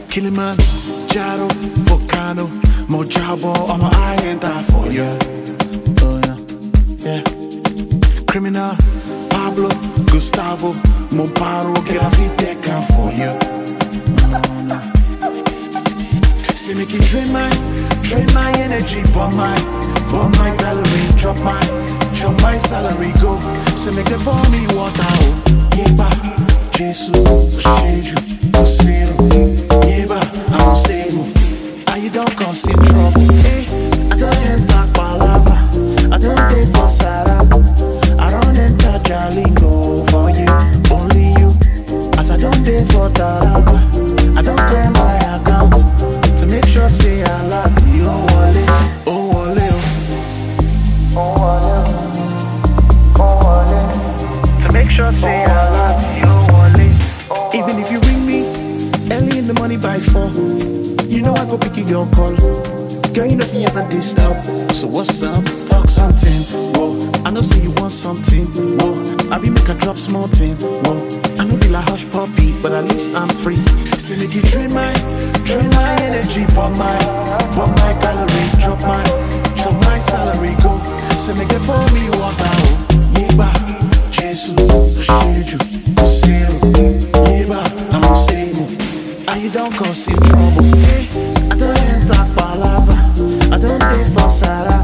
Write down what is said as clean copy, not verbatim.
Kilimanjaro, Volcano, Mojabo, on my eye and die for you. Oh yeah. Criminal, Pablo, Gustavo, Moparo, get a feet taken for you. See me keep drain my energy, bomb my calorie, drop my salary, go. See me get pour me water, oh, yeba, Jesus, shade you, yeba, I'm stable. You don't cause in trouble, hey. I don't enter palava, I don't take for Sarah, I don't enter Jalingo for you, only you. As I don't take for Taraba, I don't clear my account to make sure say I like you. Oh wale, to make sure say I like you. Even if you ring me early in the morning by 4, you know I go pick your call. Girl, you know if you ever disturb. So what's up? Talk something. Whoa, I know say you want something. Whoa, I be make a drop small thing. Whoa, I know be like hush puppy, but at least I'm free. Say make you drain my energy, bomb my calorie, drop my salary, go. Say make it pour me water, oh, yeba, Jesus, shade you, yeba, I'm stable. You don't cause in trouble, hey. I don't enter palava, I don't take for Sarah,